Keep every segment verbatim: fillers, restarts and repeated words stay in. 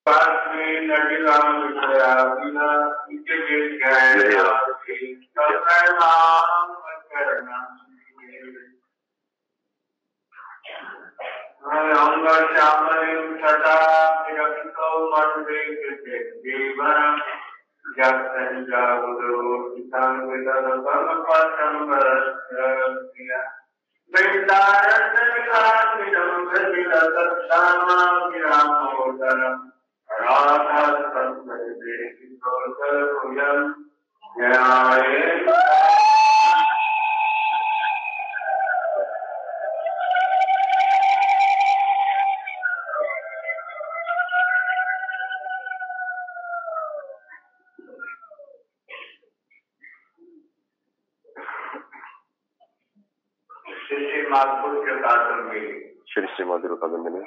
Shri Sri Madhura Kadambini.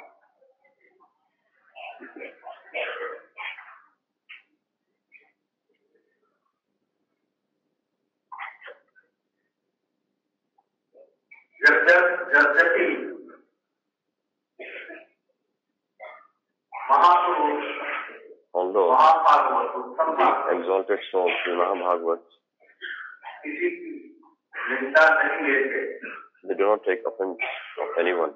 Although the exalted souls, the Mahabhagavats, they do not take offense of anyone.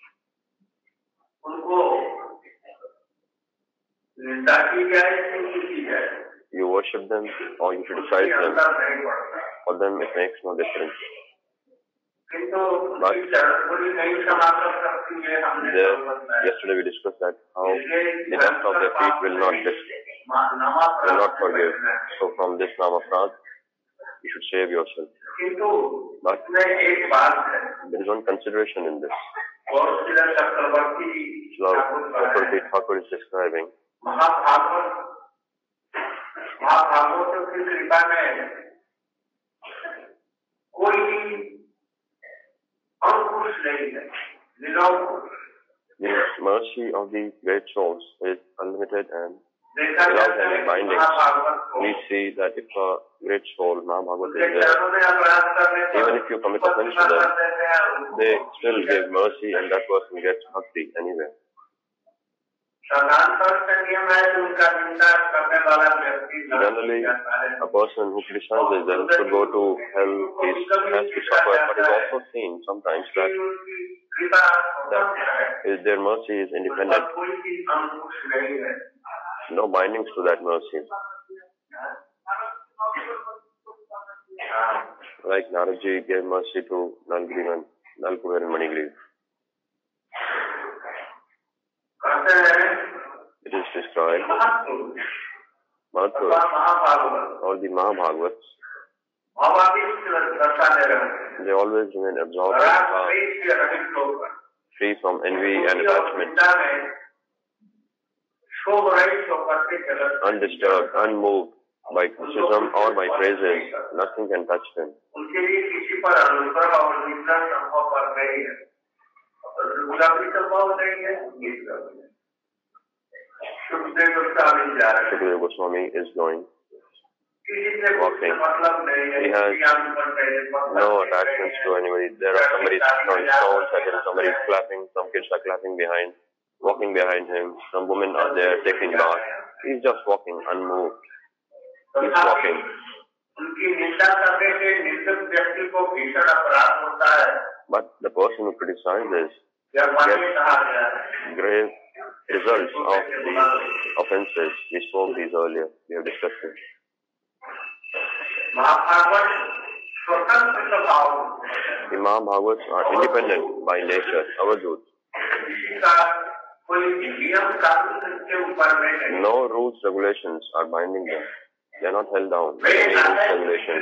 You worship them or you criticize them. For them it makes no difference. But there, yesterday we discussed that how the dust of their feet will not will not forgive. So from this Namaprad, you should save yourself. But there is one consideration in this. Lord Chakravarti Thakur is describing the mercy of the great souls is unlimited and without any bindings. We see that if a great soul, Mahabhagavad is there, even if you commit offense to them, they still give mercy and that person gets bhakti anyway. Generally, a person who criticizes them should go to hell, he has to suffer, but it is also seen sometimes that, that is, their mercy is independent. No bindings to that mercy. Like Naraji gave mercy to Nalgrivan, Nalkuver and Manigriv. It is described, Mahaprabhu, all the Mahabhagavats, they always remain absorbed in power, free from envy and attachment, undisturbed, unmoved by criticism or by praises. Nothing can touch them. Shukadeva Goswami is going, walking. He has no attachments to anybody. There are somebody throwing stones at him, somebody clapping, some kids are clapping behind, walking behind him, some women are there taking bath. He's just walking, unmoved. He's walking. But the person who criticizes gets grave results of the offenses. We spoke these earlier. We have discussed it. The Mahabhagavats are independent by nature, avadhut. No rules, regulations are binding them. They are not held down by any rules, regulations.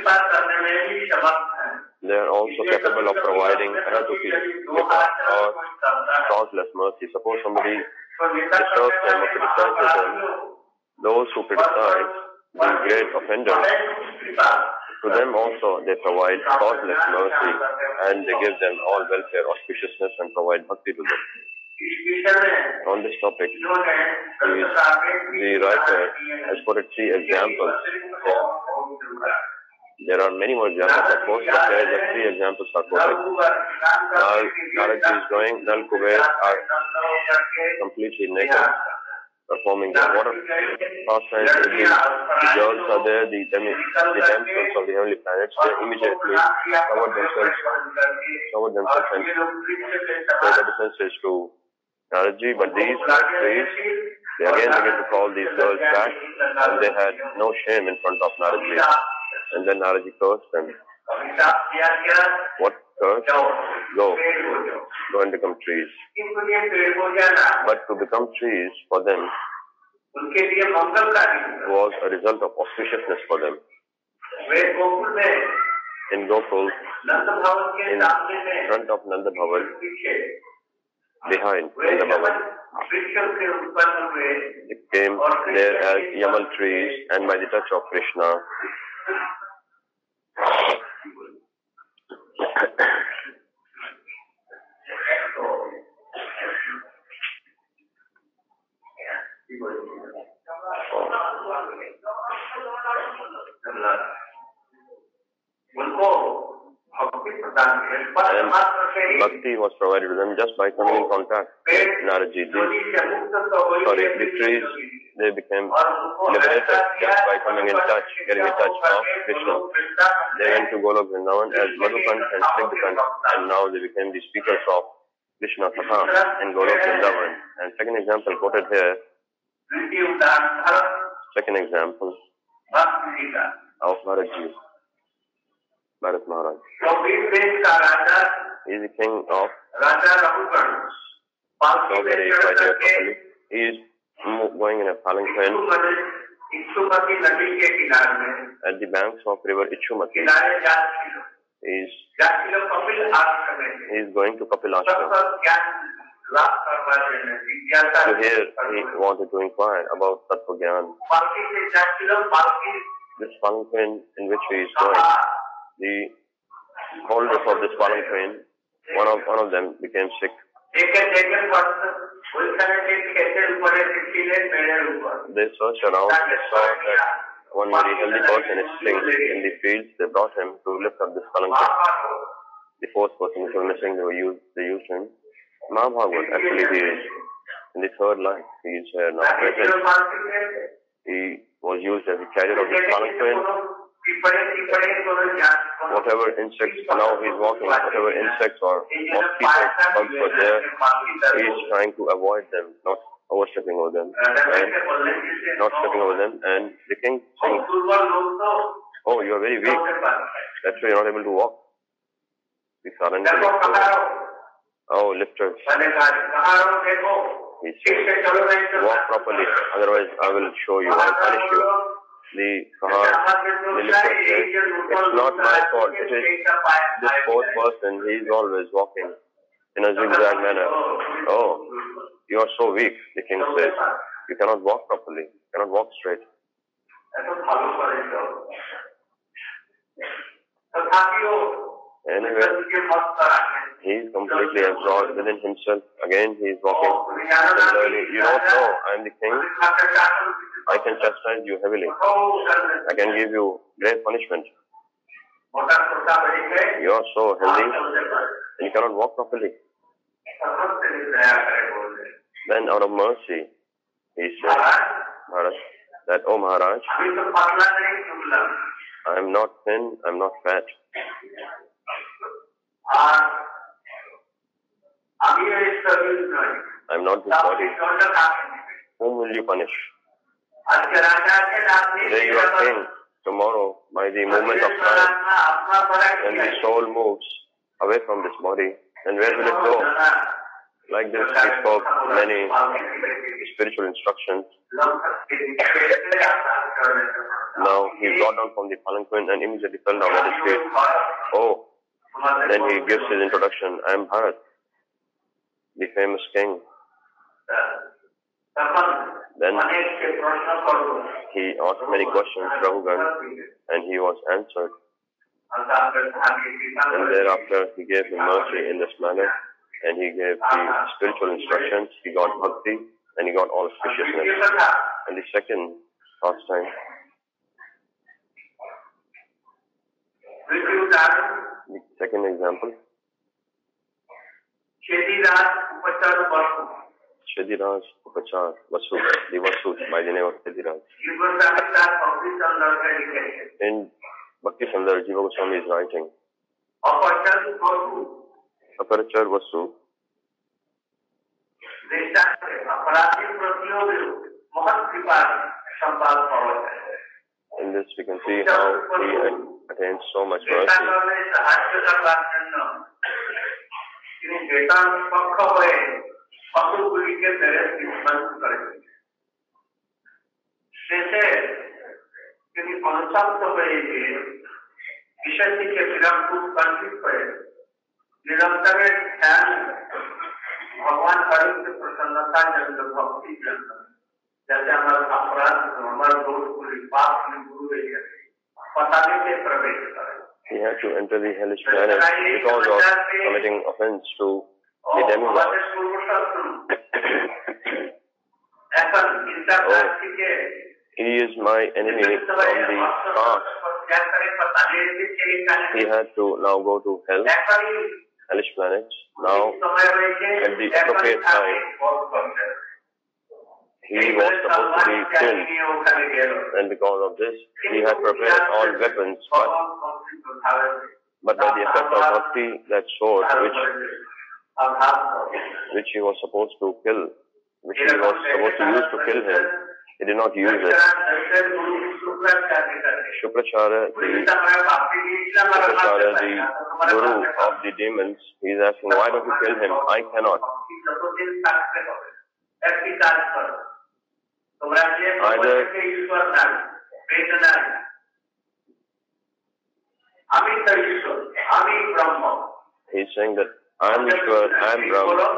They are also capable of providing aratuki, or causeless mercy. Suppose somebody disturbs them or criticizes them, those who criticize the great offenders, to them also they provide causeless mercy and they give them all welfare, auspiciousness and provide bhakti to them. On this topic, the, the writer has put three examples. There are many more examples, of course, but there are three examples are quoted. Naraji is going, Nal Kuber are completely naked. performing their water pastimes. The, the girls are there, the, demi, the damsels of the heavenly planets, they immediately covered themselves, covered themselves and paid obeisances to Naraji. But these trees, they again began to call these girls back, and they had no shame in front of Naraji. And then Naraji cursed them. What curse? Go. Go and become trees. But to become trees for them was a result of auspiciousness for them. In Gokul, in front of Nanda Bhavan, behind Nanda Bhavan, it came there as Yamal trees, and by the touch of Krishna, and bhakti was provided to them just by coming in contact with Naraji. These, sorry, the trees, they became liberated just by coming in touch, getting in touch of Krishna. They went to Golok Vrindavan as Madhukant and Snigdhakant, and now they became the speakers of Krishna Katha in Golok Vrindavan. And second example quoted here, second example of Bharatji, Bharat Maharaj. He is the king of Saugari Vaidya. He is going in a palanquin at the banks of river Ichumati. He is, he is going to Kapil Ashram. So here he wanted to inquire about Tattva Gyan. This palanquin in which he is going, the holders of this palanquin, one of one of them became sick. They searched around, they saw that one very healthy person is sick in the fields. They brought him to lift up this palanquin. The fourth person which was missing, they were used, they used him. Mahabhagavad, actually he is in the third line. He is here now present. He was used as the carrier of this palanquin. Whatever insects, now he is walking, whatever insects or mosquitoes, bugs were there, he is trying to avoid them, not overstepping over them, and not stepping over them. And the king saying, oh, you are very weak, that's why you are not able to walk. The surrender. Oh, lifters. He said, walk properly, otherwise I will show you, I will punish you. The Kahar, the lifter said, it's not my fault, it is this fourth person, he is always walking in a zigzag manner. Oh, you are so weak, the king says. You cannot walk properly, you cannot walk straight. Anyway, he is completely absorbed within himself. Again, he is walking. Similarly, you don't know, I am the king. I can chastise you heavily. I can give you great punishment. You are so healthy and you cannot walk properly. Then out of mercy, he said, Maharaj, that, oh Maharaj, I am not thin, I am not fat. I am not this body. Whom will you punish? Today you are king. Tomorrow, by the movement of time, when the soul moves away from this body, then where will it go? Like this, he spoke many spiritual instructions. Now, he got down from the palanquin and immediately fell down at his feet. Oh, then he gives his introduction. I am Bharat, the famous king. Then he asked many questions, Prabhugan, and he was answered. And thereafter he gave him mercy in this manner, and he gave the spiritual instructions, he got bhakti, and he got all auspiciousness. And the second pastime, the second example, Chedira's Upachar, Vasu, the Vasu by the name of Chediraj. In Bhakti Sandar, Jiva Goswami is writing, Aparachar Vasu, in this we can see how he attains so much mercy. भगवान हरि से प्रसन्नता जन्म भक्ति जन्म जैसे हमारे अपराध हमारे दोष पूरी पाप पूरी गुरु पता नहीं से प्रवेश करें. He had to enter the hellish planet because of committing offense to the demigod. Oh, he is my enemy from the past. He had to now go to hell, hellish planet. Now, at the appropriate time, he was supposed to be killed, and because of this, he had prepared all weapons, but, but by the effect of bhakti, that sword which, which he was supposed to kill, which he was supposed to use to kill him, he did not use it. Shukracharya, the, Shukracharya, the guru of the demons, he is asking, why don't you kill him? I cannot. Either he is saying that I am Ishwar, I am Brahma.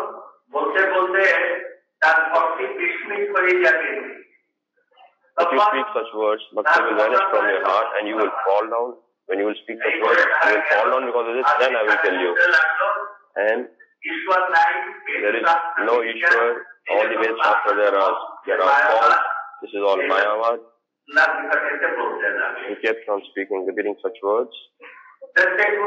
If you speak such words, bhakti will vanish from your heart and you will fall down. When you will speak such words, you will fall down because of this, then I will kill you. And there is no Ishwar, all the Ved Shastra there are, there are false, this is all Mayavad. He kept on speaking, repeating such words. The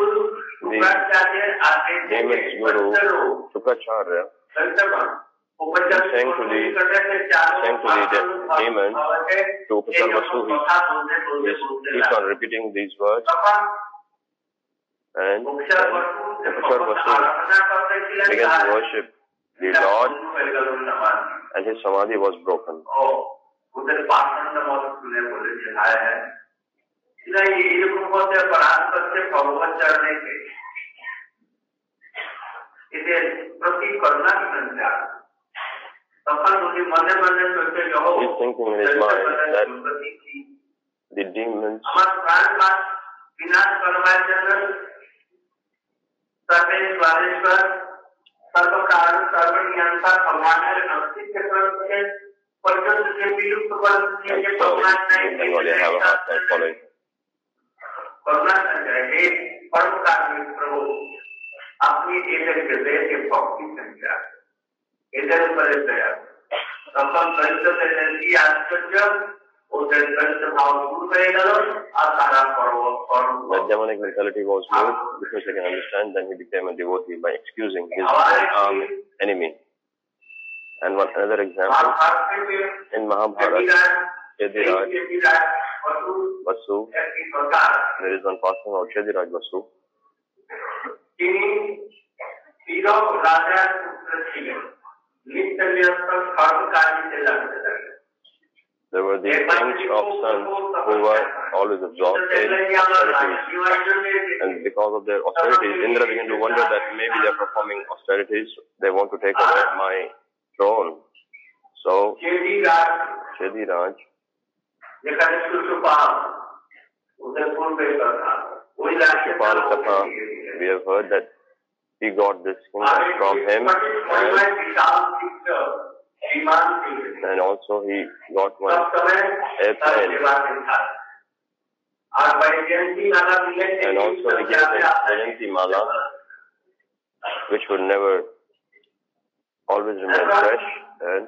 demons guru, Shukracharya, saying to the, saying to the de- demons, to Upachar Vasu, he keeps on repeating these words. And then Upachar Vasu began to worship the Lord, and his samadhi was broken. He's thinking in his mind that the demons Bengali, I have a hard time following. That demonic mentality was moved because they can understand, then he became a devotee by excusing his own armed enemy. And one another example, in Mahabharata, Chediraj Vasu, there is one passing about Chediraj Vasu. There were the kings of sun who were always absorbed in austerities. And because of their austerities, Indra began to wonder that maybe they are performing austerities, they want to take away my throne. So, Chediraj, Shupal Katha, we have heard that he got this kingdom from him, and, and also he got one airplane, and also he gave him Jayanti Mala, which would never always remain fresh, and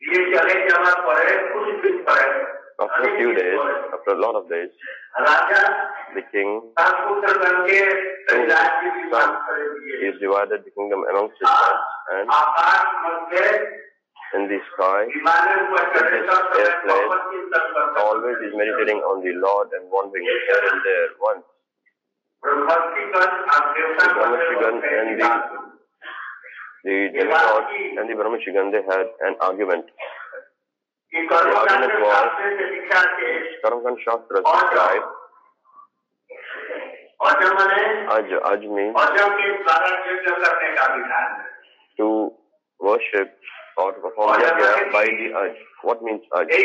after a few days, after a lot of days, the king, through his son, he has divided the kingdom amongst his sons, and in the sky, in this airplane, always is meditating on the Lord and wandering here and there once. The Brahmashigan and the, the demigod and the Brahmashigan, they had an argument. The argument was, Karamkand Shastra described, Aj, Aj means to worship or to perform yajna by the Aj. What means Aj? The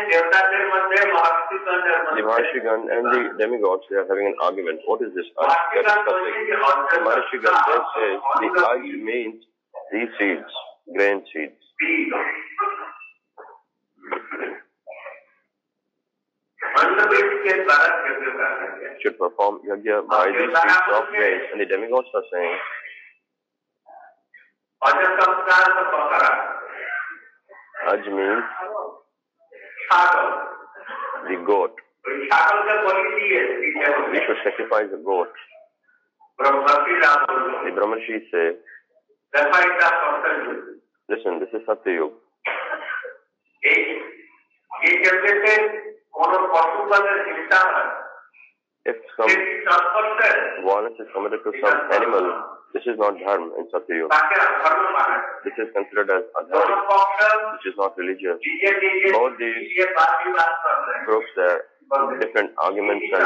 Maharshigan and the demigods, they are having an argument. What is this Aj? They are discussing. The Maharshigan then says the Aj means these seeds, grain seeds. Should perform yajna by the seeds of grain. And the demigods are saying, Aj means the goat. We should sacrifice a goat. The Brahmarshis say, listen, this is Satyayug. If some violence is committed to some animal, this is not dharma in Satyayug. This is considered as adharma, which is not religious. Both these groups, there are different arguments, and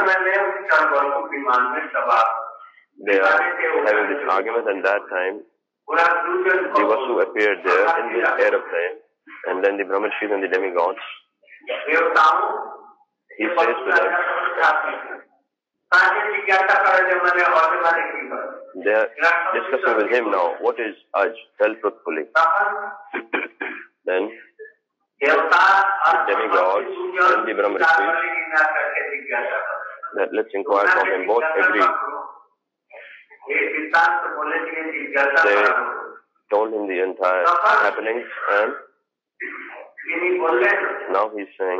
they are having this argument, and that time the Vasu appeared there in this aeroplane, and then the Brahmarshis and the demigods, he says to them, they are discussing with him now, what is Aj? Tell truthfully. Then the demigods and the Brahmarshis, that let's inquire from him, both agree. They told him the entire happenings, and now he's saying,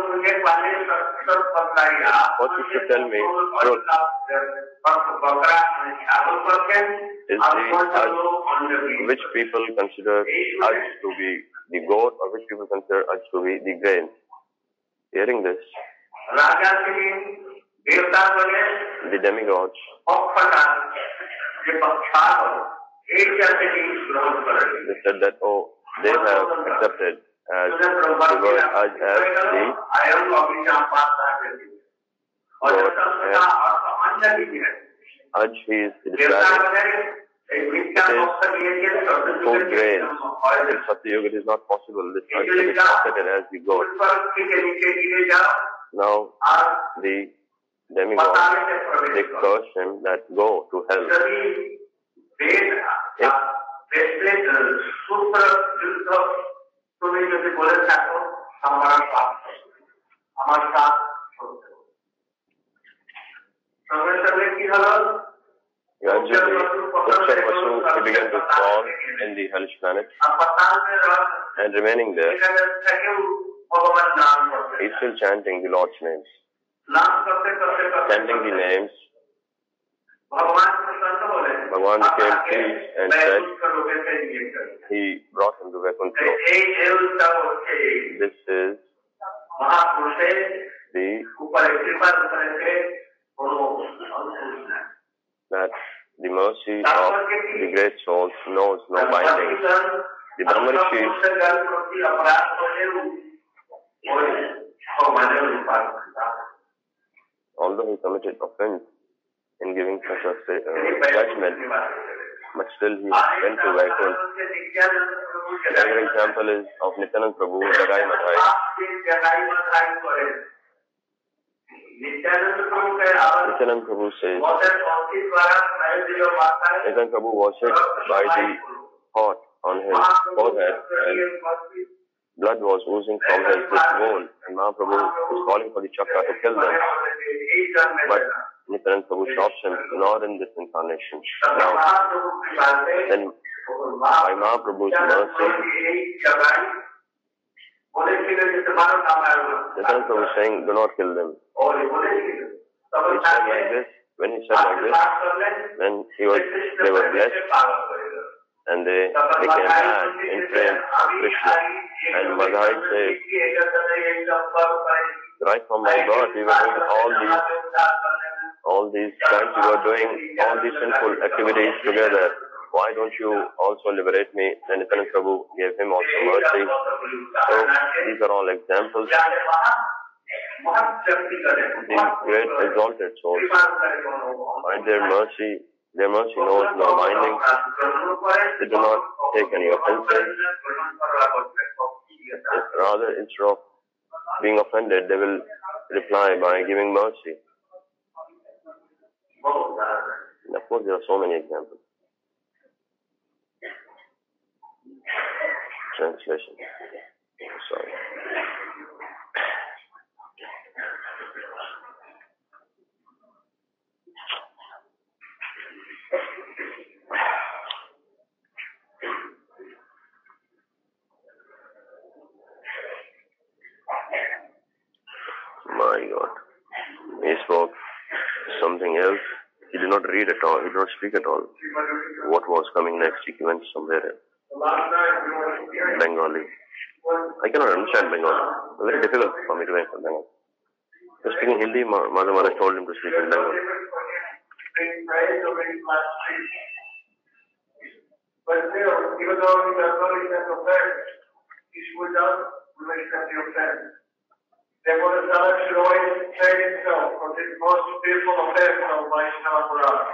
what you should tell me, truth, is the Aj, which people consider Aj to be the goat, or which people consider Aj to be the grain. Hearing this, the demigods, they said that, oh, they have accepted as the word Aj as the word, and Aj is describing, it is food grains. In Satyayug it is not possible this Aj to be accepted as the goat. Now the demigods, they curse him that go to hell. If gradually, Uttara Vasu, he began to fall in the hellish planet, and remaining there, he is still chanting the Lord's names. Chanting the names, Bhagavan became pleased and said, he brought him to Vaikuntha. This is the that the mercy of the great souls knows no bindings. The Brahmarishis, although he committed offense in giving such a uh, judgment, but still he went to Vaikuntha. Another example is of Nityananda Prabhu, Jagai Madhai. Nityananda Prabhu says, Nityananda Prabhu was hit by the pot on his forehead, and blood was oozing from his wound, and Mahaprabhu was calling for the chakra to kill them. But Nityananda Prabhu stops him, not in this incarnation. Now, then, by Mahaprabhu's mercy, Nityananda Prabhu is saying, do not kill them. He said like this, when he said like this, then he was, they were blessed, and they became mad in praying to Krishna. And Madhai says, right from my birth, we were doing all these, all these times we were doing all these sinful activities together. Why don't you also liberate me? Then Nityananda Prabhu gave him also mercy. So these are all examples. These great exalted souls find their mercy. Their mercy knows no bindings. They do not take any offenses. Rather, instead of being offended, they will reply by giving mercy. And of course, there are so many examples. Translation. Sorry. My God. He spoke something else. He did not read at all. He did not speak at all. What was coming next? He went somewhere else. Bengali. I cannot understand Bengali. It's very difficult for me to understand Bengali. He was speaking Hindi. Mother Mother told him to speak in Bengali. But still, even though he does not accept offense, he should not accept the offense. Therefore, the sadhak should always train himself from this most beautiful effect of Vaishnava Purana.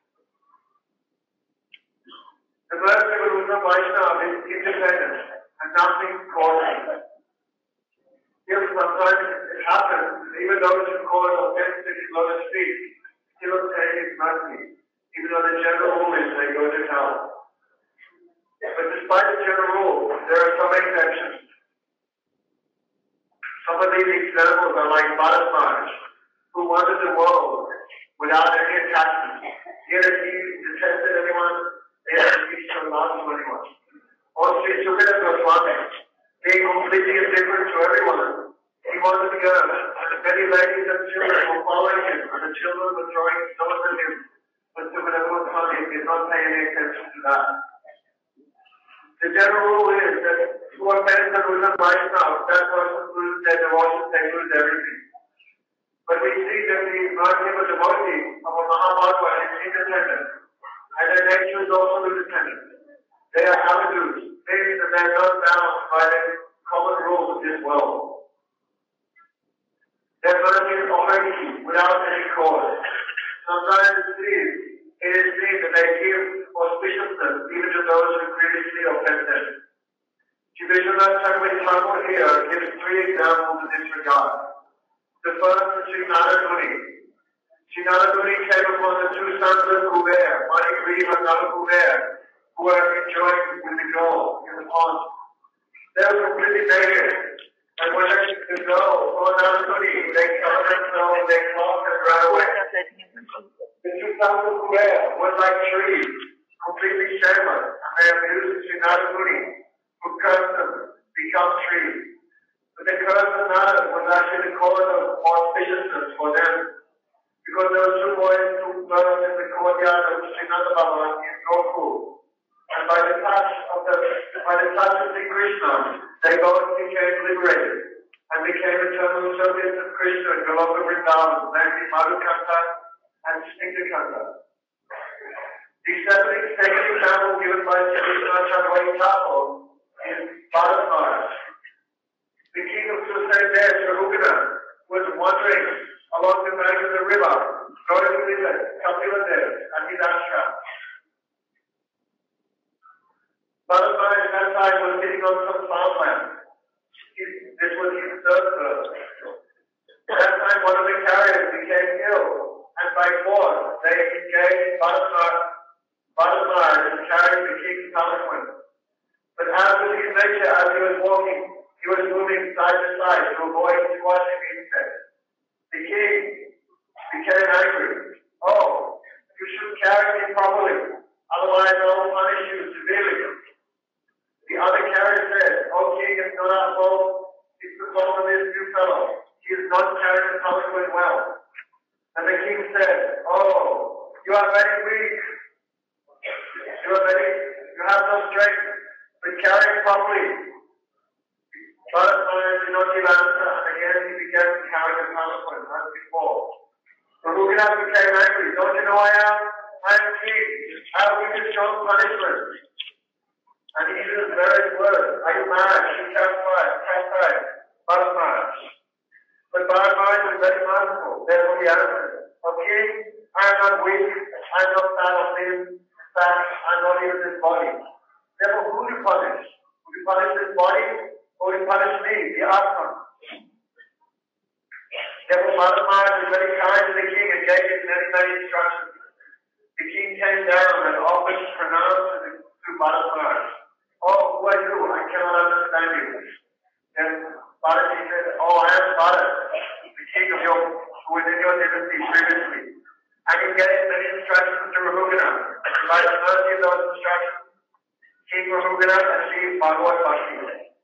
The first evolution of Vaishnava is independent and nothing causing. If sometimes it happens, even those who cause offense in lotus feet still take his mercy, even though the general rule is they go to hell. But despite the general rule, there are some exceptions. Some of these examples are like Bharat Maharaj, who wanted the world without any attachment. Yet he detested anyone, yet he showed love to anyone. Or Sri Sukadeva Goswami, being completely indifferent to everyone, he wanted to go, and the many ladies and children were following him, and the children were throwing stones at him. But Sukadeva Goswami did not pay any attention to that. The general rule is that who offends the Buddha Vaishnava, that person loses their devotion, they lose everything. But we see that the Bhaktiva devotee of a Mahabhagava is independent, and their nature is also independent. They are habitudes, meaning that they are not bound by the common rules of this world. Their mercy is already without any cause. Sometimes it seems, it is seen that they give auspiciousness even to those who previously offended. Shri Vishwanath Chakravarti Thakur here gives three examples in this regard. The first is Sri Naraduni. Sri Naraduni came upon the two sons of Kuber, Manikriva and Nala Kuber, who were enjoying with the girl in the pond. They were completely naked. And when the girl saw Naraduni, they covered themselves in their cloth and ran away. The two sons of Kuber were like trees, completely shameless, and they abused Sri Naraduni, who cursed them, become trees. But the curse of Nara was actually the cause of auspiciousness for them, because there were two boys who birth in the courtyard of Sri Nanda Baba in Gokul. And by the touch of the by the touch of Sri Krishna, they both became liberated and became eternal servants of Krishna in Goloka Vrindavan, namely Madhukanta and Snigdhakanta. The second example given by Sri Vishwanath Chakravarti Thakur is Bharat Maharaj. The king of Susaid there, Sharukana, was wandering along the bank of the river, going to visit Kapila Dev and his ashram. Bharat Maharaj at that time was sitting on some farmland. This was his third birth. At that time, one of the carriers became ill, and by force they engaged Bharat Maharaj in carrying the king's palanquin. But as was his nature, as he was walking, he was moving side to side to avoid squashing the insects. The king became angry. Oh, you should carry me properly, otherwise I will punish you severely. The other carrier said, oh king, it's not our fault, it's the fault of this new fellow. He is not carrying the palanquin well. And the king said, oh, you are very weak. You are very You have no strength, but carry it properly. Bharat Maharaj did not give answer, and again he began to carry the PowerPoint as before. So Raghunath became angry. Don't you know I am? I am king. I will give you strong punishment. And he used various words. Are you mad? Are you terrified? Terrified. Bharat Maharaj. But Bharat Maharaj was very merciful. Therefore he answered, O king, I am not weak. I am not fat of limb. In fact, I am not even this body. Therefore, who will you punish? Will you punish this body? Or will you punish me, the Atma? Therefore, Bharat Maharaj was very kind to the king and gave him many, many instructions. The king came down and offered to pronounce to, to Bharat Maharaj. Oh, who are you? I cannot understand you. Then Bharati said, oh, I am Bharat, the king of your, who was in your dynasty previously. And he gave many instructions to Raghunatha. By the mercy of those instructions, King Raghunatha achieved Bhagavad Bhakti.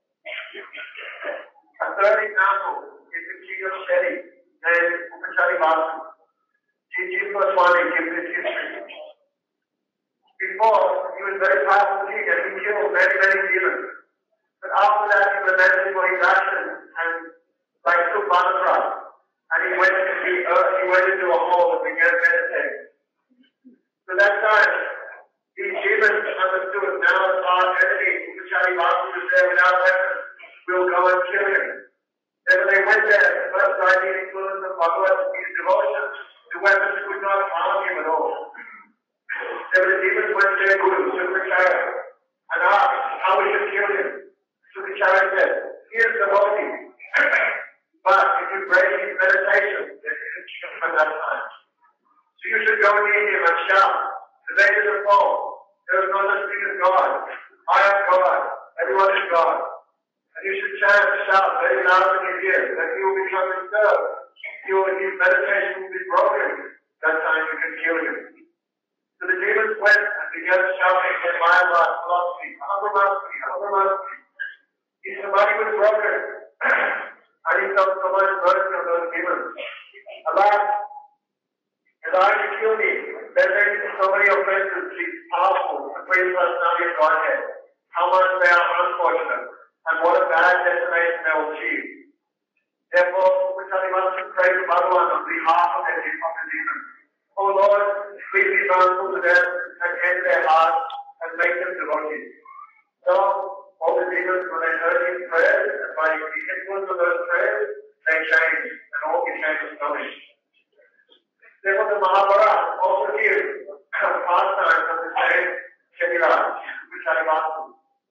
A third example is the king of Shetty, named Upachari Basu. Chief Goswami gives this history. Before, he was very powerful king and he killed many, many demons. But after that, he lamented for his actions and like Subhadra. And he went into the earth, he went into a hole and began meditating. So that time, these demons understood now as our enemy, Upachari Basu was there without weapons, we'll go and kill him. Then when they went there, the first time he influenced of Bhagavad Gita's devotion, the weapons could not harm him at all. Then the demons went to their guru, Sukracharya, and asked how we should kill him. Sukracharya said, here's the body. But if you break his meditation, then you can kill him at that time. So you should go near him and shout, the day is a fall. There is no such thing as God. I am God. Everyone is God. And you should chant, shout very loud in his ears, that he will become disturbed. He will, his meditation will be broken. That time you can kill him. So the demons went and began shouting their Mayavad philosophy, Ahambrahmasmi, Ahambrahmasmi. His samadhi was broken. And he felt so much burden from those demons. Alas, desire to kill me, there may be so many offenses to his powerful, supreme personality of Godhead. How much they are unfortunate, and what a bad destination they will achieve. Therefore, Upachari wants to pray to Bhagavan on behalf of the, of the demons. Oh Lord, please be merciful to them and enter their hearts and make them devotees. So, all the demons, when they heard his prayers, and by the influence of those prayers, they changed, and all became astonished. Therefore, the Mahabharata also gives pastimes of the same Chetiraj, Upachari Basu.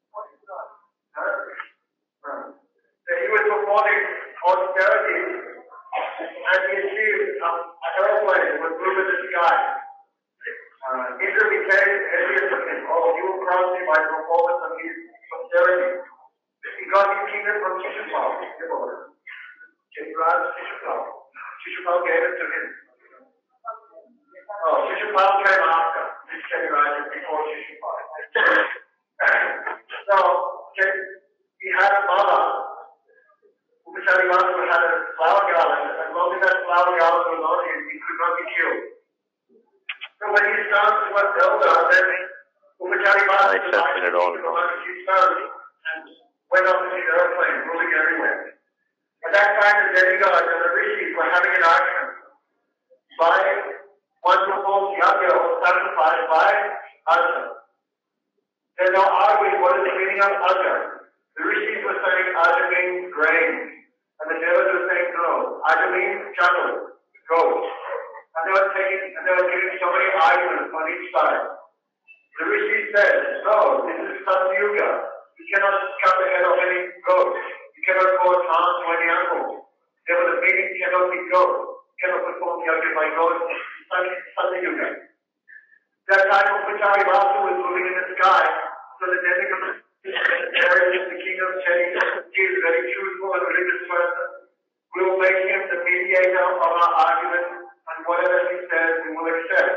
That he was performing austerity and he achieved um, an aeroplane with blue in the sky. Uh, Indra became envious of him. Oh, he will crown me by performance of his austerity. He got his kingdom from Shishupal. Chetiraj Shishupal. Shishupal gave it to him. Oh, Shishupal came after. This Chetiraj is before Shishupal. So, he had a mala. Upachari Basu had a flower garland. As long as that flower garland was on him, he could not be killed. So when he started to was elder, then Upachari Basu decided to go on his son and went up in his airplane, ruling everywhere. At that time, the demigods and the rishis were having an argument. By one proposed yajna or sacrifice by Ajna. They're now arguing what is the meaning of Ajna. The rishis were saying Ajna means grain, and the devas were saying no, Ajna means cattle, goats. And they were taking, and they were giving so many arguments on each side. The rishi said, no, this is Satyuga. You cannot cut the head of any goat. You cannot cause harm to any animal. Therefore, the meaning cannot be goat. You cannot perform yajna by goat. Satyuga. That time of Upachari Basu was moving in the sky, so the demigod, the king of Shetty, he is a very truthful and religious person. We will make him the mediator of our argument, and whatever he says, we will accept.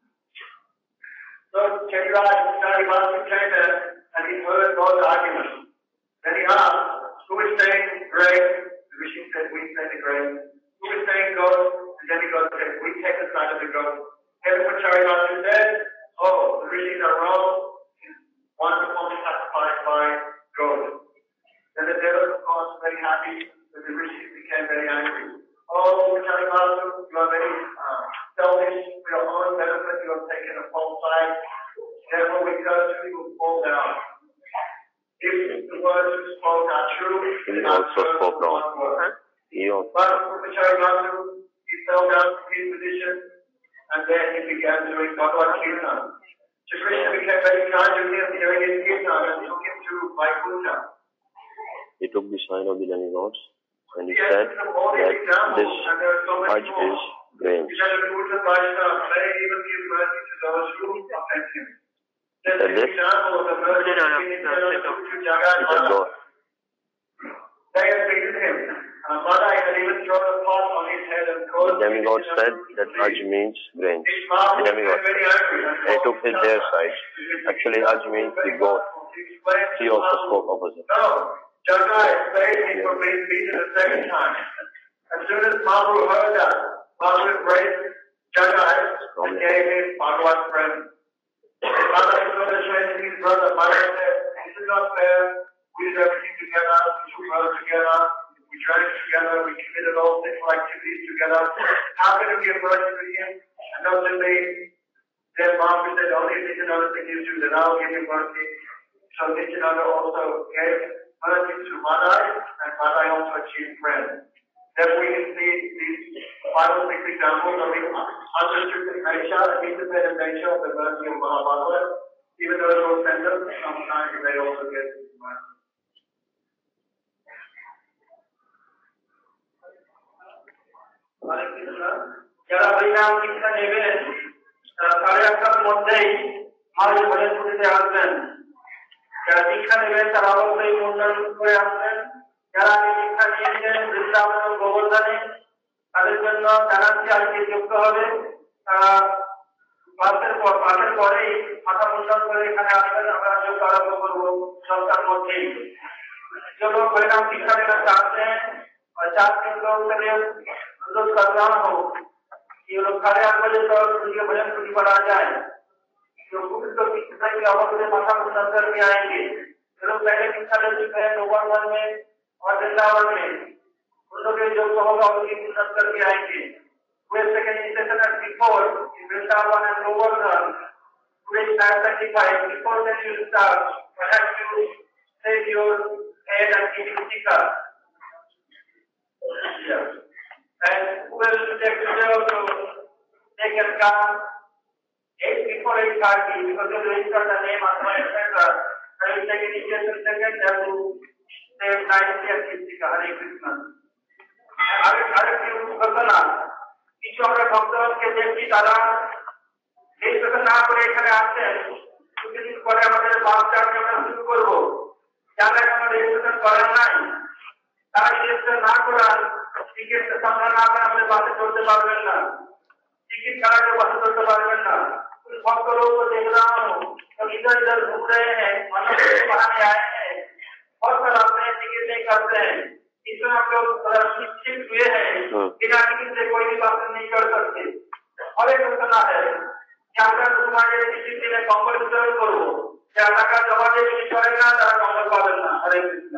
So Chetiraj Upachari Basu came there, and he heard those arguments. Then he asked, who is saying grain? The rishi said, we say the grain. Who is saying goat? The demigod said, we take the side of the goat. Then Upachari Basu said, oh, the rishis are wrong. one performed sacrifice by goat. Then the devil, of course, very happy that the rishis became very angry. Oh, Charimasu, you are very uh, selfish. For your own benefit, you have taken a false side. Therefore, we curse you, you will fall down. If the words you spoke are true, he also spoke wrong. He also. But for Charimasu, he fell down from his position, and then he began doing Bhagavad Kirtan. So Krishna became very kind to him, hearing his Kirtan, and took him to Vaikuntha. He took the sign of the demigods, and he said that this Hajj is grain. He said this is a God. They had treated him. Mother had even thrown a pot on his head and called. The demigod said that Hajj means grain. The demigod. They took it their side. Actually, Hajj means the goat. He also spoke opposite. No, Jaga explained him for being beaten a second time. As soon as Mahaprabhu heard that, Mahaprabhu embraced Jaga and gave him Bhagavad friend. His mother was showing his brother. Mother said, "This is not fair. We did everything together. We took brother together. We drank together. We committed all sexual activities together. How can it be a mercy with him? And not to me." Then Mahaprabhu said, "Only if Nityananda forgives you, then I'll give you mercy." So Nityananda also gave mercy to Madai, and Madai also achieved friends. Therefore, we can see these five or six examples of the unrestricted nature and independent nature of the mercy of Mahabharata. Even those who offend them, sometimes they also get mercy. যারা হরিনাম দীক্ষা নেবেন তারা সাড়ে আটটার মধ্যেই মাঝে ঘরে ছুটিতে আসবেন। যারা দীক্ষা নেবেন তারা অবশ্যই মুন্ডন করে আসবেন। যারা দীক্ষা নিয়েছেন বৃন্দাবন ও গোবর্ধনে তাদের জন্য জানাচ্ছি আজকে যুক্ত হবে। তারা পাঁচের পর পাঁচের পরেই মাথা মুন্ডন করে এখানে আসবেন। আমরা যোগ আরম্ভ করবো দশটার মধ্যেই। जो लोग परिणाम दीक्षा लेना चाहते हैं और चाहते हैं लोग के लिए अनुरोध कर रहा हूँ कि लोग साढ़े आठ बजे तक उनके भजन छुट्टी पर आ जाए। जो कुछ तो दीक्षा की आवाज में माथा मुंडन करके आएंगे। जो लोग पहले दीक्षा ले चुके हैं गोवर्धन में और वृंदावन में, उन लोग जो होगा उनकी मुंडन करके आएंगे। वे second station at before Vrindavan and Govardhan which are certified before that you start, perhaps you save your head and give you sticker. Yeah. And who will take video to they can come eight before eight thirty because they register the name of my et cetera. I will take initiation second and to save nine years sticker. Hare Krishna. আর আর কেউ ঘটনা কিছু আমরা ভক্তকে দেখছি তারা এই কথা না করে এখানে আসেন কিছুদিন পরে আমাদের বাচ্চা আমরা শুরু করবো যারা এখন রেজিস্ট্রেশন করেন নাই তারা রেজিস্ট্রেশন না করার টিকিট সামনে না করে আমাদের বাসে চলতে পারবেন না। टिकट करा के बात करते पारबेन ना। कुछ भक्त लोग को देख रहा हूँ तो इधर इधर घूम रहे हैं, मतलब के बहाने आए हैं और फिर अपने टिकट नहीं करते हैं। इसमें हम लोग शिक्षित हुए हैं बिना टिकट से कोई भी बात नहीं कर सकते। और एक घटना है कि আমরা তোমাদের টিকিট দিলে কম্বল বিতরণ করব, যে টাকা জমা দিয়ে টিকিট করেন না তারা কম্বল পাবেন না। হরে কৃষ্ণ।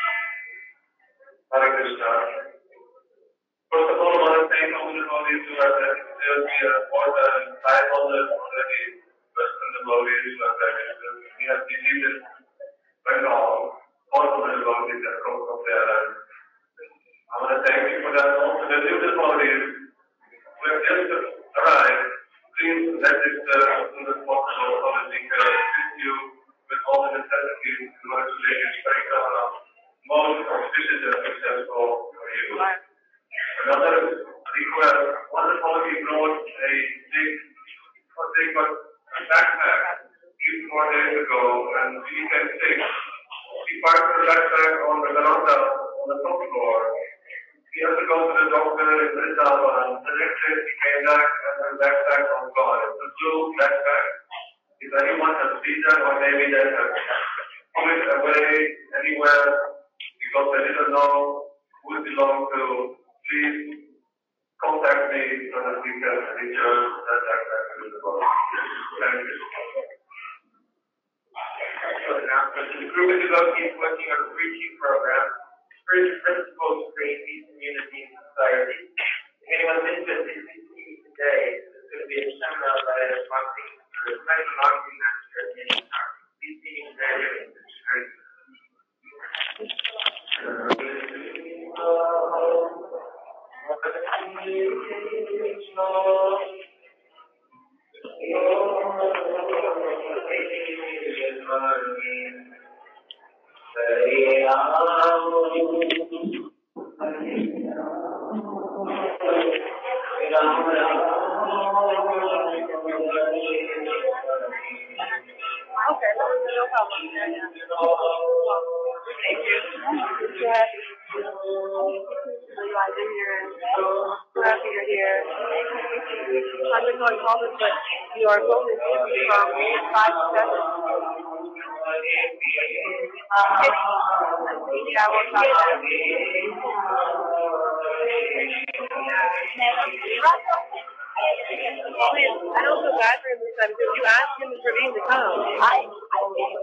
হরে Krishna. First of all, I want to thank all the devotees who are registered. We are more than five hundred already Western devotees who are registered. We have deleted Bengal, all of the devotees that come from there. I want to thank you for that. Also, the new devotees who have just arrived, please register as soon as possible so that we can assist you with all the necessities in order to make this Parikramana most auspicious and successful for you. Another request, one devotee brought a big, a big backpack few four days ago, and she can take. She parked her backpack on the veranda on the top floor. She had to go to the doctor in Vrindavan, and the next day she came back and her backpack was gone. It's a blue backpack. If anyone has seen that, or maybe they have put it away anywhere because they didn't know who it belonged to, please contact me so that we can return that backpack to the body. Thank you. special announcement. The group of devotees working on a preaching program, spiritual principles to create peace and unity in society. If anyone's interested, please see me today. There's going to be a seminar by a marketing, or a special marketing master at Nation Park. Please see me today. Okay, no problem. Yeah, yeah. Thank you. Yeah. I've been here. Happy you're here. I've been going home, but your phone is busy from five to seven. Yeah, we'll talk about it. I don't feel bad for him this time because you asked him for me to come. I, I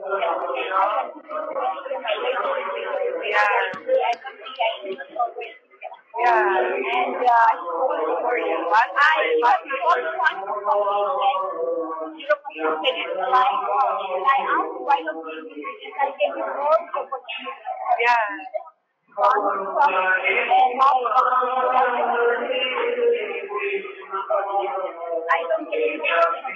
yeah. Yeah. And uh, I support you. I, I, I also want to you know, I asked why don't you I get you more opportunity. Yeah. I don't get it.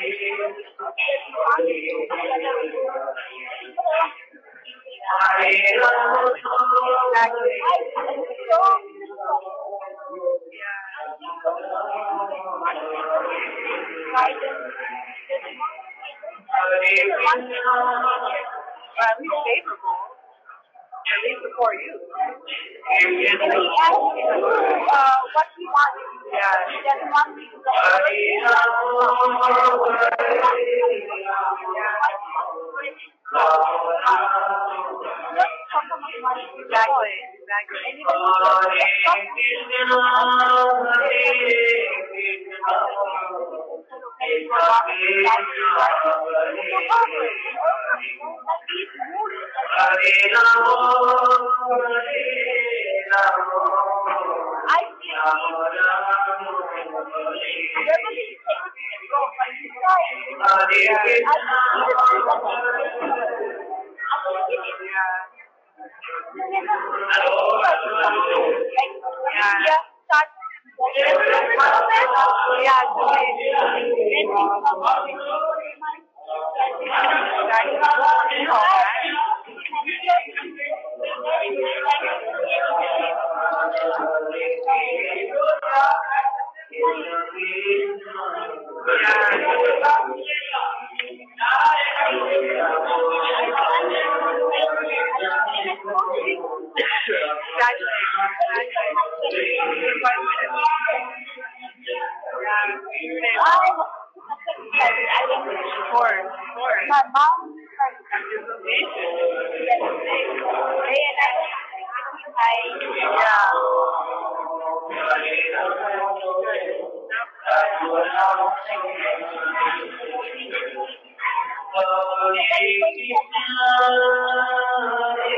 At least favorable. At least before you. If he asks you uh, what he wants, yeah. He doesn't want me to go. Exactly, exactly. My mom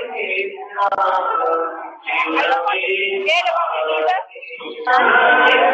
yeah.